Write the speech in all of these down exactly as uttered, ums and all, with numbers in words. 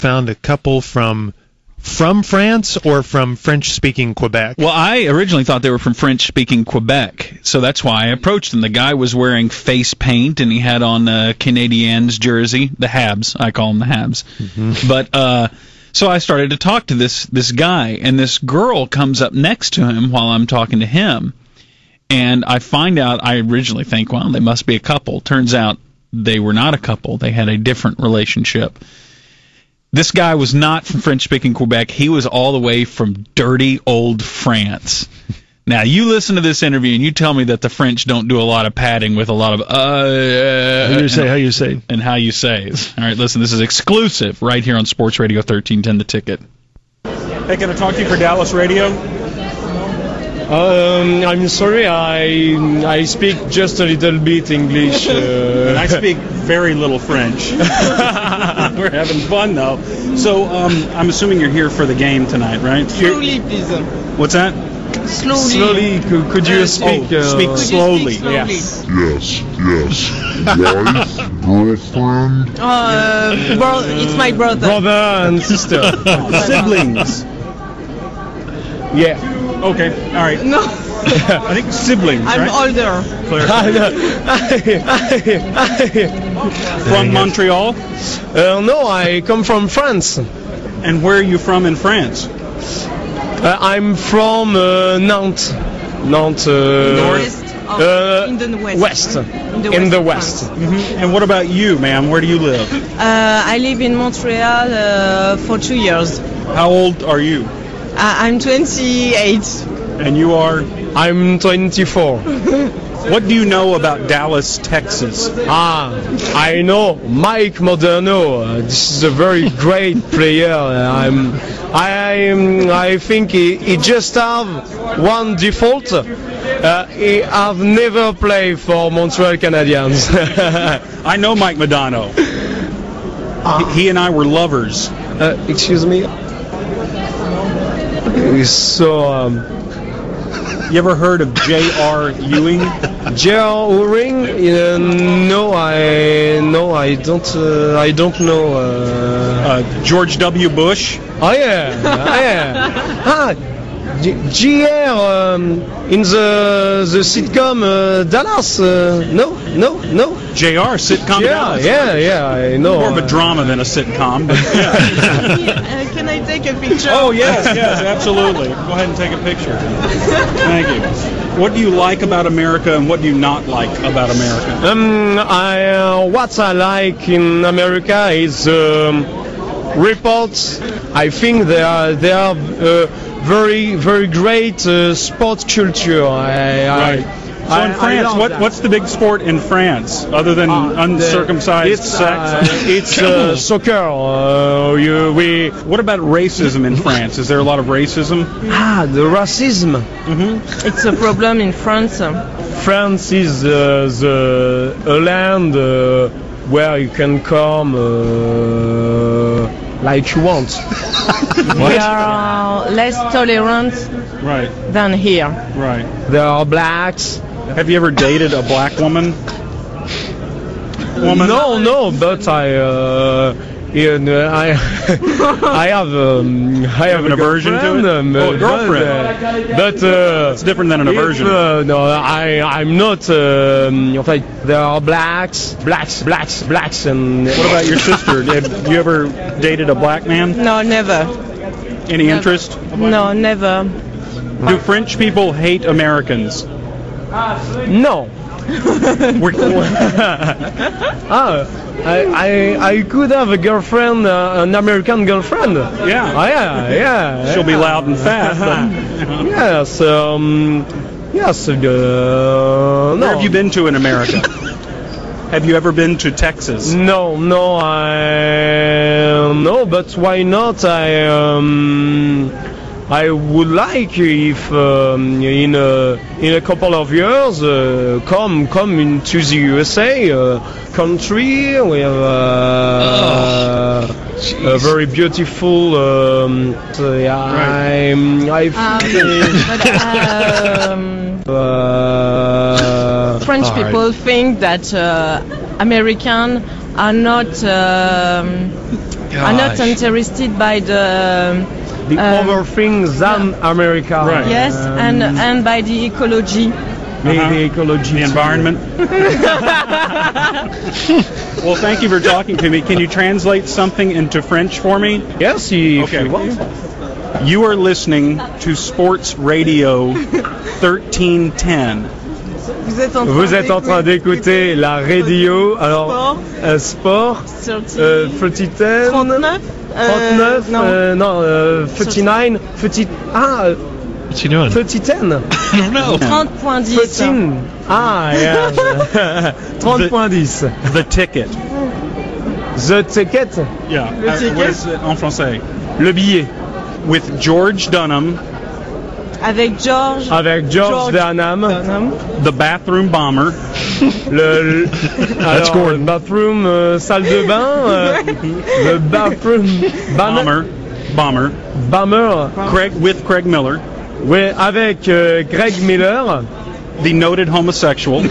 found a couple from from France or from French-speaking Quebec? Well, I originally thought they were from French-speaking Quebec, so that's why I approached them. The guy was wearing face paint, and he had on a Canadiens jersey, the Habs. I call them the Habs. Mm-hmm. But uh, so I started to talk to this this guy, and this girl comes up next to him while I'm talking to him, and I find out, I originally think, well, they must be a couple. Turns out they were not a couple. They had a different relationship. This guy was not from French-speaking Quebec. He was all the way from dirty old France. Now, you listen to this interview, and you tell me that the French don't do a lot of padding with a lot of... Uh, how you say, how you say. And how you say. All right, listen, this is exclusive right here on Sports Radio thirteen ten The Ticket. Hey, can I talk to you for Dallas Radio? Um, I'm sorry, I I speak just a little bit English. Uh... And I speak very little French. We're having fun, though. So, um, I'm assuming you're here for the game tonight, right? Slowly, please. What's that? Slowly. Slowly, could, could you uh, speak? Oh, uh, speak slowly. slowly. Yes. Yes, yes. Wife, girlfriend. Uh, bro- it's my brother. Brother and sister. Siblings. Yeah. Okay, all right. No. I think siblings, I'm right? older. From Montreal? Uh, no, I come from France. And where are you from in France? Uh, I'm from uh, Nantes. Nantes. Uh, North? Uh, in the west. West. In the in west. the west. Mm-hmm. And what about you, ma'am? Where do you live? Uh, I live in Montreal uh, for two years. How old are you? Uh, I'm twenty-eight. And you are? I'm twenty-four. What do you know about Dallas, Texas? Ah, I know Mike Modano. Uh, this is a very great player. I'm, I, I think he, he just have one default. Uh, he have never played for Montreal Canadiens. I know Mike Modano. Ah. He, he and I were lovers. Uh, excuse me. So. Um, You ever heard of J R Ewing? J R Ewing? Uh, no, I no, I don't. Uh, I don't know. Uh... Uh, George W. Bush? Oh yeah, oh, yeah. Ah, J R um, in the the sitcom uh, Dallas. Uh, no, no, no. J R sitcom yeah, Dallas. Yeah, yeah, I know. More of a drama than a sitcom, but yeah. uh, can I take a picture? Oh yes, yes, absolutely. Go ahead and take a picture. Thank you. What do you like about America, and what do you not like about America? Um, I uh, what I like in America is um, reports. I think they are they are uh, very very great uh, sports culture. I, right. I, So in I, France, I what that. what's the big sport in France other than uh, uncircumcised it's, sex? Uh, it's uh, soccer. Uh, you, we. What about racism in France? Is there a lot of racism? Ah, the racism. Mm-hmm. It's a problem in France. France is uh, the a land uh, where you can come uh, like you want. We are less tolerant Right. than here. Right. There are blacks. Have you ever dated a black woman? Woman? No, no, but I, uh, in, uh, I, I have, um, I have, have an a aversion to girlfriend, it? um, Oh, a girlfriend. But, uh, but uh, It's different than an if, aversion. uh, no, I, I'm not. Um, in fact, there are blacks, blacks, blacks, blacks, and. What about your sister? Have you ever dated a black man? No, never. Any Never. interest? No, never. Do French people hate Americans? No. ah, I, I, I could have a girlfriend, uh, an American girlfriend. Yeah. Oh, yeah, yeah. She'll be loud and fast. But, Yes, um, yes. Uh, no. Where have you been to in America? Have you ever been to Texas? No, no, I no, but why not? I um, I would like if um, in a in a couple of years uh, come come into the U S A uh, country with uh, oh, a very beautiful. Um, so, yeah, Right. I'm, I Um, but, um, uh, French all right. people think that uh, Americans are not um, are not Gosh. interested by the The um, other things than America. Right. yes, Um, and and by the ecology. the, Uh-huh. the ecology. The environment. Well, thank you for talking to me. Can you translate something into French for me? Yes, if Okay. you want. You are listening to Sports Radio thirteen ten. Vous êtes en train, Vous êtes en train d'écouter la radio, alors euh, sport, euh, trente, trente-neuf euh, trente-neuf, non. euh, non, euh, trente-neuf, trente, ah, euh, What's he doing? trente, I don't know. trente point dix. trente, ah, yeah, trente point dix. The ticket. The ticket, Yeah. Le Uh, ticket? what is it en français? le billet, With George Dunham, Avec George. avec George, George Dunham, Dunham. the bathroom bomber, le, le alors, Gordon. bathroom, euh, salle de bain, euh, le bathroom, bomber, bomber, bomber, Craig with Craig Miller, ouais, avec euh, Greg Miller. the noted homosexual.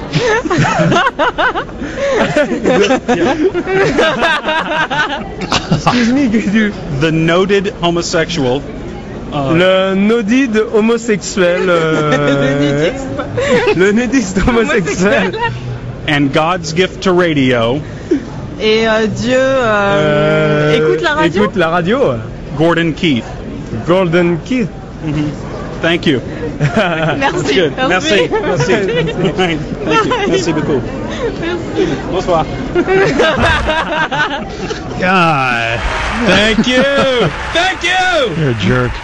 Excuse me, could you- The noted homosexual. Uh, le nudiste homosexuel. euh, le nudiste homosexuel. and God's gift to radio, Et euh, Dieu euh, Euh, écoute la radio. Écoute la radio. Gordon Keith. Golden Kid. Thank you. Merci. Good. Merci. Merci. Thank you. Merci beaucoup. Bonsoir. God, Thank you. Thank you. you're a jerk.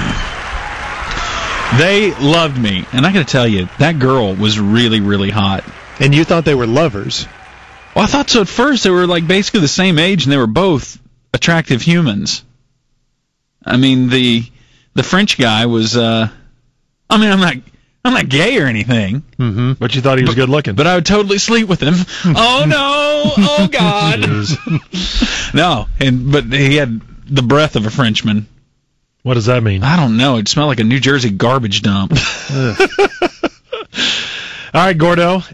They loved me, and I got to tell you, that girl was really, really hot. And you thought they were lovers. Well, I thought so at first. They were like basically the same age, and they were both attractive humans. I mean, the the French guy was. Uh, I mean, I'm not I'm not gay or anything, Mm-hmm. But you thought he was good looking. but I would totally sleep with him. Oh no! Oh God! No, and but he had the breath of a Frenchman. What does that mean? I don't know. It smelled like a New Jersey garbage dump. All right, Gordo.